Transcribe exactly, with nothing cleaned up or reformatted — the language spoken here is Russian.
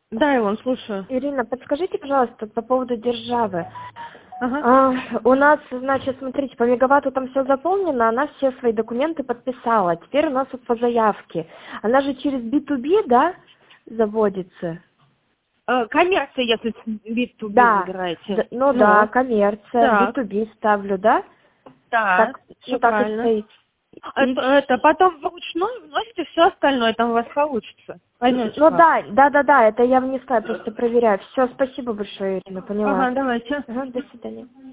Да, Илон, слушаю. Ирина, подскажите, пожалуйста, по поводу державы. Ага. А, у нас, значит, смотрите, по мегаватту там все заполнено, она все свои документы подписала. Теперь у нас вот по заявке. Она же через би ту би, да, заводится? Э, коммерция, если би ту би Да. выбираете. Д- ну, Ну, да, коммерция, так. би ту би ставлю, да? Так, Так, все ну так и правильно. стоит. И Это, это потом вручную вносите все остальное, там у вас получится. Поймете Ну как. да, да, да, да, это я внесла, я просто проверяю. Все, спасибо большое, Ирина, поняла. Ага, давайте. Ага, до свидания.